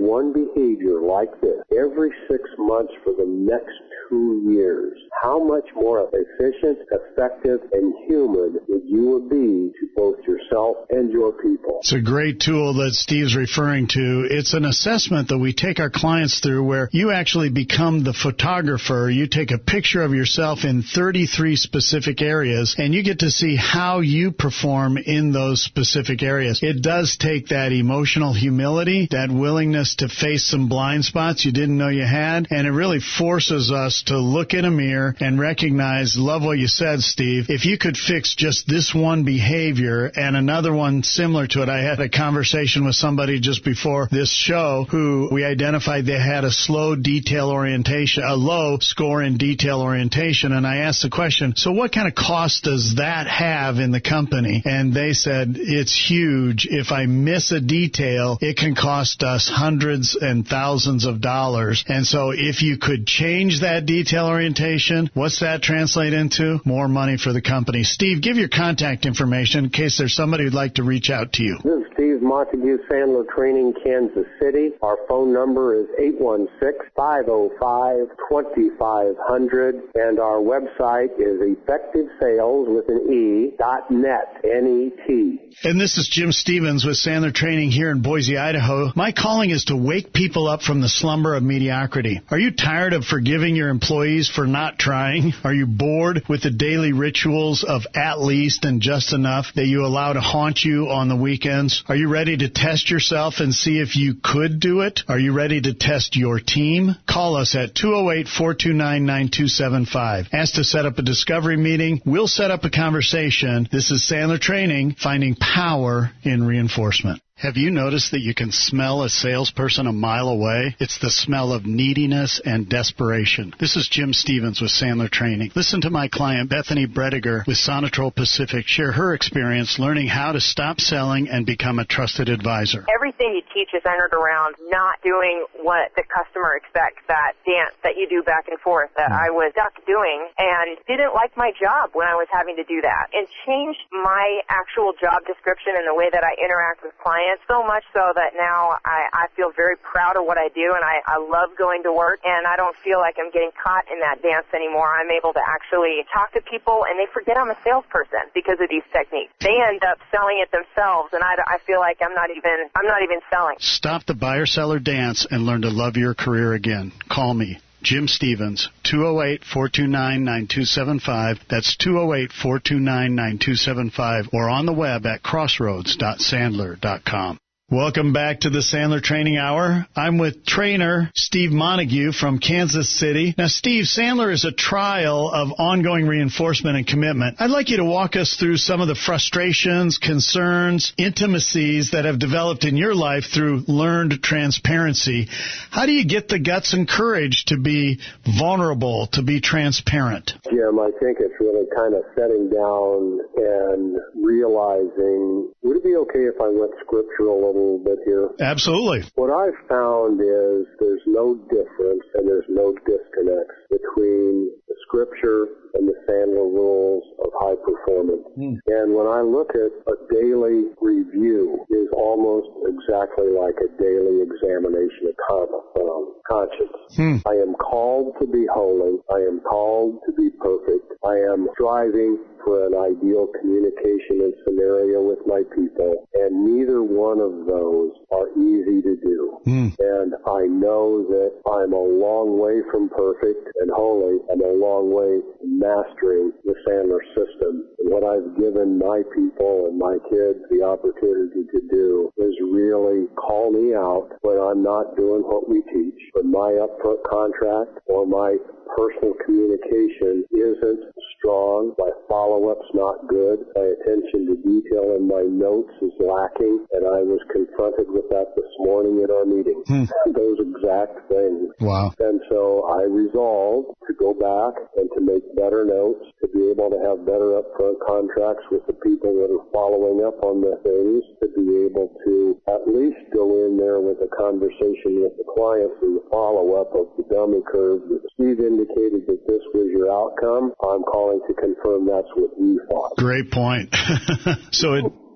one behavior like this every six months for the next two years, how much more efficient, effective, and human would you be to both yourself and your people? It's a great tool that Steve's referring to. It's an assessment that we take our clients through where you actually become the photographer. You take a picture of yourself in thirty-three specific areas, and you get to see how you perform in those specific areas. It does take that emotional humility, that willingness to face some blind spots you didn't know you had, and it really forces us to look in a mirror and recognize, love what you said, Steve, if you could fix just this one behavior and another one similar to it. I had a conversation with somebody just before this show who we identified they had a slow detail orientation, a low score in detail orientation, and I asked the question, so what kind of cost does that have in the company? And they said, it's huge. If I miss a detail, it can cost us hundreds and thousands of dollars. And so if you could change that detail orientation, what's that translate into? More money for the company. Steve, give your contact information in case there's somebody who'd like to reach out to you. This is Steve Montague, Sandler Training, Kansas City. Our phone number is eight one six, five oh five, two five zero zero, and our website is effective sales with an E dot net, N E T. And this is Jim Stevens with Sandler Training here in Boise, Idaho. My calling is to wake people up from the slumber of mediocrity. Are you tired of forgiving your employees for not trying? Are you bored with the daily rituals of at least and just enough that you allow to haunt you on the weekends? Are you ready to test yourself and see if you could do it? Are you ready to test your team? Call us at two oh eight, four two nine, nine two seven five. Ask to set up a discovery meeting. We'll set up a conversation. This is Sandler Training, finding power in reinforcement. Have you noticed that you can smell a salesperson a mile away? It's the smell of neediness and desperation. This is Jim Stevens with Sandler Training. Listen to my client Bethany Brediger with Sonatrol Pacific share her experience learning how to stop selling and become a trusted advisor. Everything you teach is centered around not doing what the customer expects, that dance that you do back and forth that I was stuck doing and didn't like my job when I was having to do that, and changed my actual job description and the way that I interact with clients so much so that now I, I feel very proud of what I do, and I, I love going to work, and I don't feel like I'm getting caught in that dance anymore. I'm able to actually talk to people, and they forget I'm a salesperson because of these techniques. They end up selling it themselves, and I, I feel like I'm not even I'm not even selling. Stop the buyer-seller dance and learn to love your career again. Call me, Jim Stevens, two oh eight, four two nine, nine two seven five. That's two oh eight, four two nine, nine two seven five, or on the web at crossroads dot sandler dot com. Welcome back to the Sandler Training Hour. I'm with trainer Steve Montague from Kansas City. Now, Steve, Sandler is a trial of ongoing reinforcement and commitment. I'd like you to walk us through some of the frustrations, concerns, intimacies that have developed in your life through learned transparency. How do you get the guts and courage to be vulnerable, to be transparent? Jim, I think it's really kind of setting down and realizing, would it be okay if I went scriptural a little bit here? Absolutely. What I've found is there's no difference and there's no disconnect between the scripture and the Sandler rules of high performance. Mm. And when I look at a daily review, is almost exactly like a daily examination of um, conscience. Mm. I am called to be holy. I am called to be perfect. I am striving for an ideal communication and scenario with my people, and neither one of those are easy to do. Mm. And I know that I'm a long way from perfect and holy. I'm a long way from mastering the Sandler system. And what I've given my people and my kids the opportunity to do is really call me out when I'm not doing what we teach, when my upfront contract or my personal communication isn't strong, my follow-up's not good, my attention to detail in my notes is lacking, and I was confronted with that this morning in our meeting. Hmm. Those exact things. Wow. And so I resolved to go back and to make better notes, to be able to have better upfront contracts with the people that are following up on the things, to be able to at least go in there with a conversation with the clients and the follow-up of the dummy curve that Steve indicated that this was your outcome. I'm calling to confirm that's what you thought. Great point. So it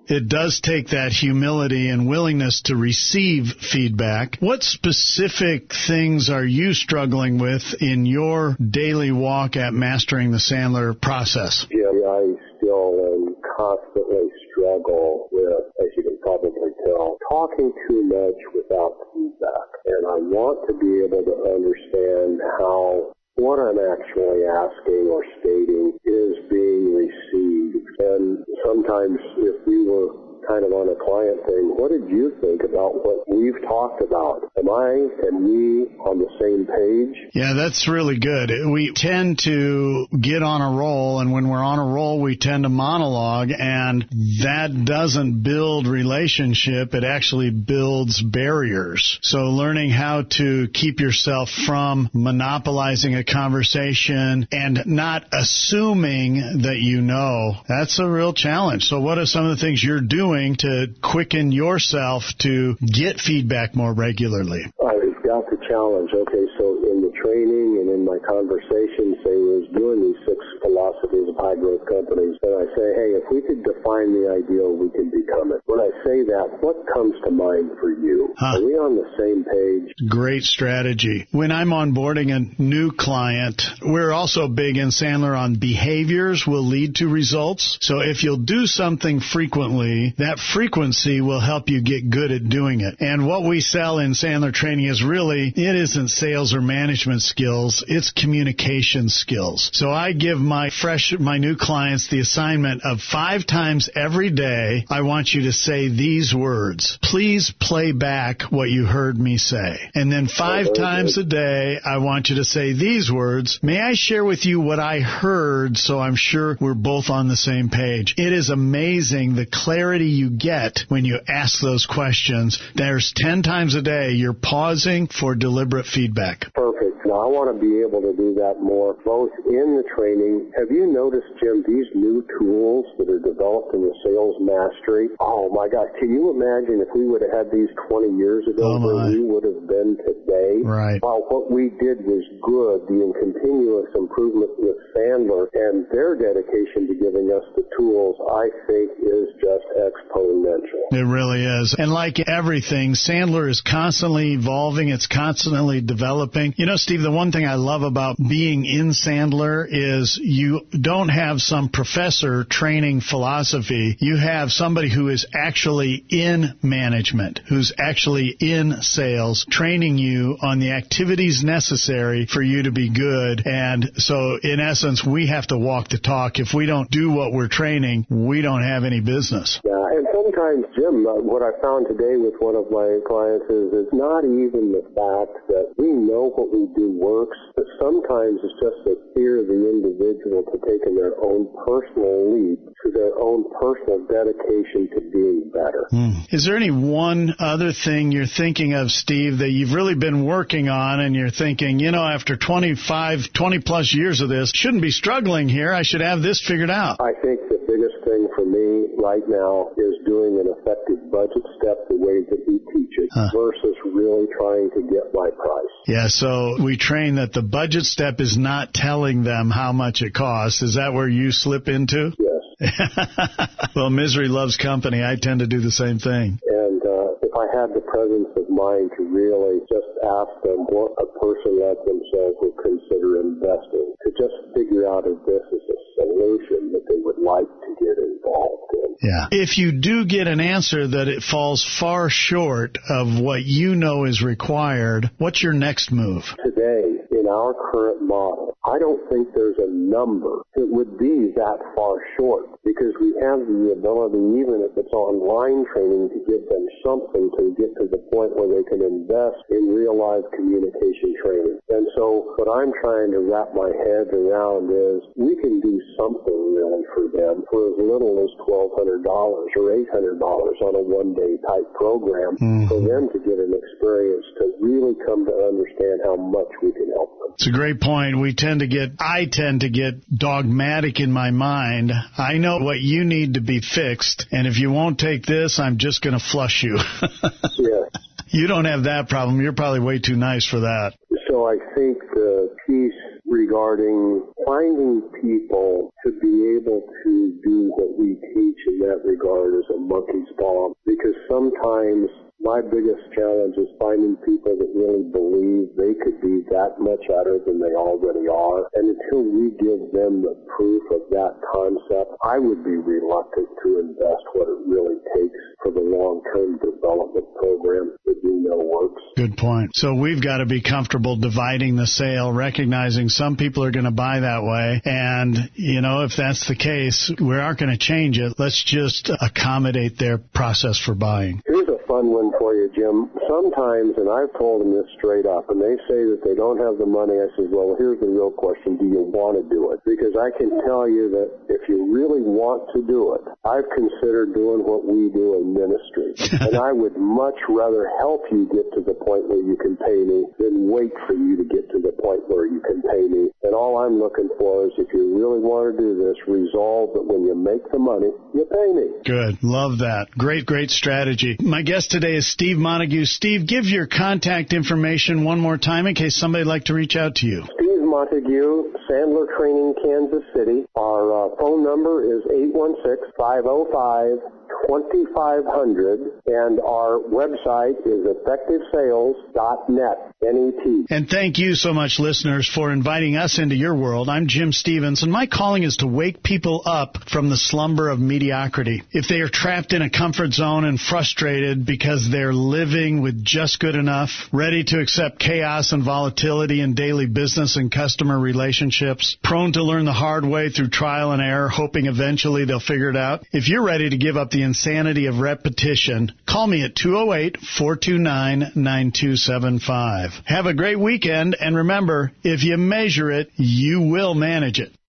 It does take that humility and willingness to receive feedback. What specific things are you struggling with in your daily walk at mastering the Sandler process? Yeah, I still am constantly struggle with, as you can probably tell, talking too much without feedback. And I want to be able to understand how what I'm actually asking or stating is being received. And sometimes if we were kind of on a client thing, what did you think about what we've talked about? Am I and we on the same page? Yeah, that's really good. We tend to get on a roll, and when we're on a roll, we tend to monologue, and that doesn't build relationship. It actually builds barriers. So learning how to keep yourself from monopolizing a conversation and not assuming that you know, that's a real challenge. So what are some of the things you're doing to quicken yourself to get feedback more regularly? I've got the challenge. Okay, so in the training and in my conversation, say, I was doing these six philosophies of high-growth companies, and I say, hey, if we could define the ideal, we can become it. When I say that, what comes to mind for you? Huh. Are we on the same page? Great strategy. When I'm onboarding a new client, we're also big in Sandler on behaviors will lead to results. So if you'll do something frequently, that frequency will help you get good at doing it. And what we sell in Sandler training is really, it isn't sales or management skills, it's communication skills. So I give my fresh, my new clients the assignment of five times every day, I want you to say these words. Please play back what you heard me say. And then five oh, times good. a day, I want you to say these words. May I share with you what I heard so I'm sure we're both on the same page? It is amazing the clarity you get when you ask those questions. There's ten times a day you're pausing for deliberate feedback. Perfect. Now, I want to be able to do that more, both in the training. Have you noticed, Jim, these new tools that are developed in the sales mastery? Oh, my gosh. Can you imagine if we would have had these twenty years ago, oh where we would have been today? Right. Wow, what we did was good. The continuous improvement with Sandler and their dedication to giving us the tools, I think, is just exponential. It really is. And like everything, Sandler is constantly evolving. It's constantly developing. You know, Steve, the one thing I love about being in Sandler is you don't have some professor training philosophy. You have somebody who is actually in management, who's actually in sales, training you on the activities necessary for you to be good. And so, in essence, we have to walk the talk. If we don't do what we're training, we don't have any business. Yeah, and sometimes, Jim, uh, what I found today with one of my clients is it's not even the fact that we know what we do works, but sometimes it's just the fear of the individual to taking their own personal leap to their own personal dedication to being better. Mm. Is there any one other thing you're thinking of, Steve, that you've really been working on and you're thinking, you know, after twenty-five, twenty plus years of this, shouldn't be struggling here. I should have this figured out. I think the biggest thing for me right now is doing an effective budget step the way that we teach it huh. versus really trying to get my price. Yeah, so we train that the budget step is not telling them how much it costs. Is that where you slip into? Yes. Well, misery loves company. I tend to do the same thing. And uh, if I had the presence of mind to really just ask them what a person like themselves would consider investing, to just figure out if this is a solution that they would like to get involved in. Yeah. If you do get an answer that it falls far short of what you know is required, what's your next move? Today, in our current model, I don't think there's a number that would be that far short, because we have the ability, even if it's online training, to give them something to get to the point where they can invest in real-life communication training. And so what I'm trying to wrap my head around is we can do something really for them for as little as twelve hundred dollars or eight hundred dollars on a one-day type program mm-hmm. for them to get an experience to really come to understand how much we can help them. It's a great point. We tend to get, I tend to get dogmatic in my mind. I know what you need to be fixed, and if you won't take this, I'm just going to flush you. Yeah. You don't have that problem. You're probably way too nice for that. So I think the piece regarding finding people to be able to do what we teach in that regard is a monkey's paw, because sometimes my biggest challenge is finding people that really believe they could be that much better than they already are. And until we give them the proof of that concept, I would be reluctant to invest what it really takes for the long-term development program that we know works. Good point. So we've got to be comfortable dividing the sale, recognizing some people are going to buy that way. And, you know, if that's the case, we aren't going to change it. Let's just accommodate their process for buying. Here's a fun one for you, Jim. Sometimes, and I've told them this straight up, and they say that they don't have the money, I says, well, here's the real question. Do you want to do it? Because I can tell you that if you really want to do it, I've considered doing what we do in ministry. And I would much rather help you get to the point where you can pay me than wait for you to get to the point where you can pay me. And all I'm looking for is if you really want to do this, resolve that when you make the money, you pay me. Good. Love that. Great, great strategy. My guest today is Steve Montague. Steve, give your contact information one more time in case somebody'd like to reach out to you. Steve Montague, Sandler Training, Kansas City. Our uh, phone number is eight one six, five oh five, two five zero zero, and our website is effective sales dot net. N E T. And thank you so much, listeners, for inviting us into your world. I'm Jim Stevens, and my calling is to wake people up from the slumber of mediocrity. If they are trapped in a comfort zone and frustrated because they're living with just good enough, ready to accept chaos and volatility in daily business and customer relationships, prone to learn the hard way through trial and error, hoping eventually they'll figure it out, if you're ready to give up the insanity of repetition, call me at two oh eight, four two nine, nine two seven five. Have a great weekend, and remember, if you measure it, you will manage it.